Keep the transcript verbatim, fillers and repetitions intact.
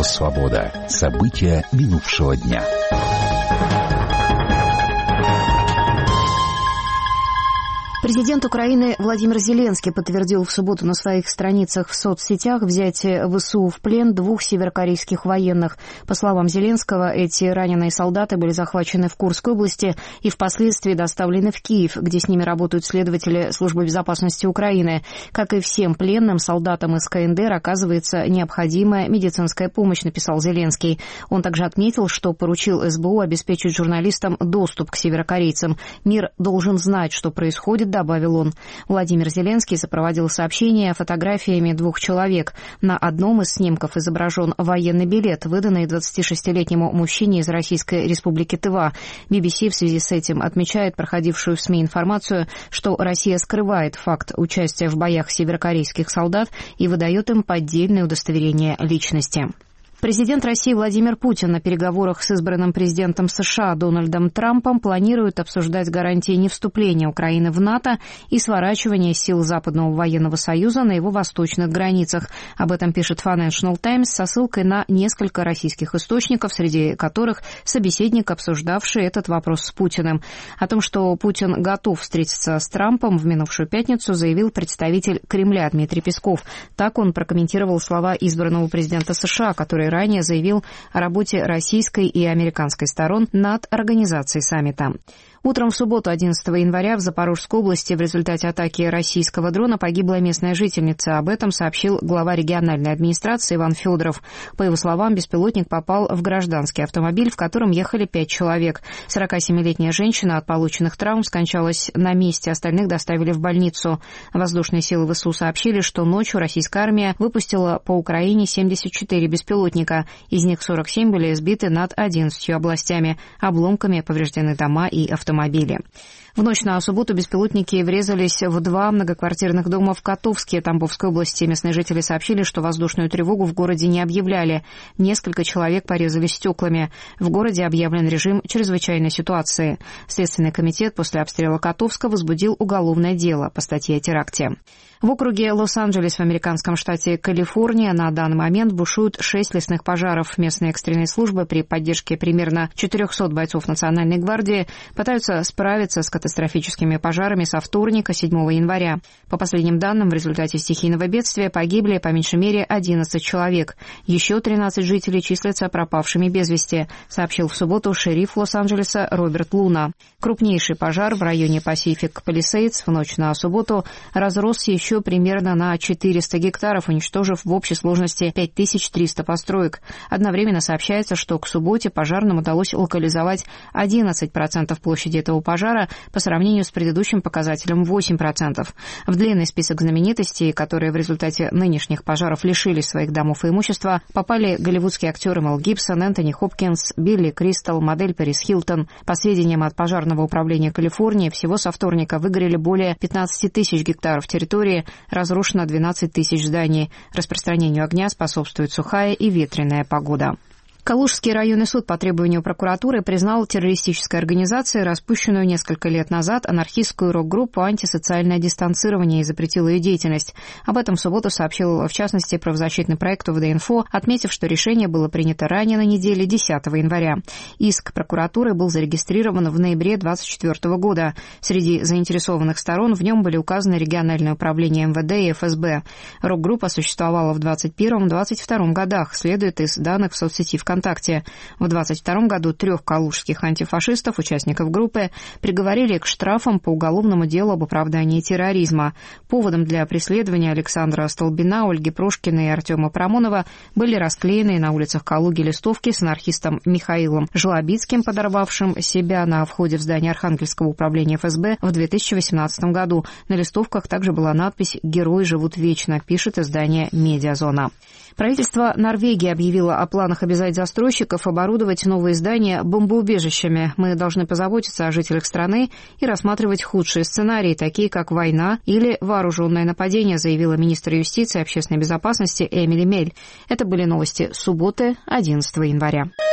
Радио «Свобода». События минувшего дня. Президент Украины Владимир Зеленский подтвердил в субботу на своих страницах в соцсетях взятие ВСУ в плен двух северокорейских военных. По словам Зеленского, эти раненые солдаты были захвачены в Курской области и впоследствии доставлены в Киев, где с ними работают следователи Службы безопасности Украины. Как и всем пленным солдатам из КНДР оказывается необходимая медицинская помощь, написал Зеленский. Он также отметил, что поручил СБУ обеспечить журналистам доступ к северокорейцам. Мир должен знать, что происходит, добавил он. Владимир Зеленский сопроводил сообщение фотографиями двух человек. На одном из снимков изображен военный билет, выданный двадцатишестилетнему мужчине из Российской Республики Тыва. би би си в связи с этим отмечает проходившую в СМИ информацию, что Россия скрывает факт участия в боях северокорейских солдат и выдает им поддельное удостоверение личности. Президент России Владимир Путин на переговорах с избранным президентом США Дональдом Трампом планирует обсуждать гарантии невступления Украины в НАТО и сворачивания сил Западного военного союза на его восточных границах. Об этом пишет Financial Times со ссылкой на несколько российских источников, среди которых собеседник, обсуждавший этот вопрос с Путиным. О том, что Путин готов встретиться с Трампом в минувшую пятницу, заявил представитель Кремля Дмитрий Песков. Так он прокомментировал слова избранного президента США, который ранее заявил о работе российской и американской сторон над организацией саммита. Утром в субботу, одиннадцатого января, в Запорожской области в результате атаки российского дрона погибла местная жительница. Об этом сообщил глава региональной администрации Иван Федоров. По его словам, беспилотник попал в гражданский автомобиль, в котором ехали пять человек. сорокасемилетняя женщина от полученных травм скончалась на месте, остальных доставили в больницу. Воздушные силы ВСУ сообщили, что ночью российская армия выпустила по Украине семьдесят четыре беспилотника. Из них сорок семь были сбиты над одиннадцатью областями. Обломками повреждены дома и автомобили. автомобиле. В ночь на субботу беспилотники врезались в два многоквартирных дома в Котовске, Тамбовской области. Местные жители сообщили, что воздушную тревогу в городе не объявляли. Несколько человек порезались стеклами. В городе объявлен режим чрезвычайной ситуации. Следственный комитет после обстрела Котовска возбудил уголовное дело по статье о теракте. В округе Лос-Анджелес в американском штате Калифорния на данный момент бушуют шесть лесных пожаров. Местные экстренные службы при поддержке примерно четырехсот бойцов Национальной гвардии пытаются справиться с катастрофическими пожарами со вторника, седьмого января. По последним данным, в результате стихийного бедствия погибли по меньшей мере одиннадцать человек. Еще тринадцать жителей числятся пропавшими без вести, сообщил в субботу шериф Лос-Анджелеса Роберт Луна. Крупнейший пожар в районе Пасифик Палисейдс в ночь на субботу разросся еще примерно на четыреста гектаров, уничтожив в общей сложности пять тысяч триста построек. Одновременно сообщается, что к субботе пожарным удалось локализовать одиннадцать процентов площади этого пожара по сравнению с предыдущим показателем восемь процентов. В длинный список знаменитостей, которые в результате нынешних пожаров лишились своих домов и имущества, попали голливудские актеры Мел Гибсон, Энтони Хопкинс, Билли Кристал, модель Пэрис Хилтон. По сведениям от Пожарного управления Калифорнии, всего со вторника выгорели более пятнадцать тысяч гектаров территории, разрушено двенадцать тысяч зданий. Распространению огня способствует сухая и ветреная погода. Калужский районный суд по требованию прокуратуры признал террористической организацией, распущенную несколько лет назад, анархистскую рок-группу «Антисоциальное дистанцирование» и запретил ее деятельность. Об этом в субботу сообщил, в частности, правозащитный проект ОВД-Инфо, отметив, что решение было принято ранее на неделе, десятого января. Иск прокуратуры был зарегистрирован в ноябре двадцать четвёртого года. Среди заинтересованных сторон в нем были указаны региональное управление эм вэ дэ и эф эс бэ. Рок-группа существовала в двадцать первом — двадцать втором годах, следует из данных в соцсети ВКонтакте. ВКонтакте. В двадцать втором году трех калужских антифашистов, участников группы, приговорили к штрафам по уголовному делу об оправдании терроризма. Поводом для преследования Александра Столбина, Ольги Прошкина и Артема Парамонова были расклеенные на улицах Калуги листовки с анархистом Михаилом Жлобицким, подорвавшим себя на входе в здание Архангельского управления эф эс бэ в две тысячи восемнадцатом году. На листовках также была надпись «Герои живут вечно», пишет издание «Медиазона». Правительство Норвегии объявило о планах обязать застройщиков оборудовать новые здания бомбоубежищами. Мы должны позаботиться о жителях страны и рассматривать худшие сценарии, такие как война или вооруженное нападение, заявила министр юстиции и общественной безопасности Эмили Мель. Это были новости субботы, одиннадцатого января.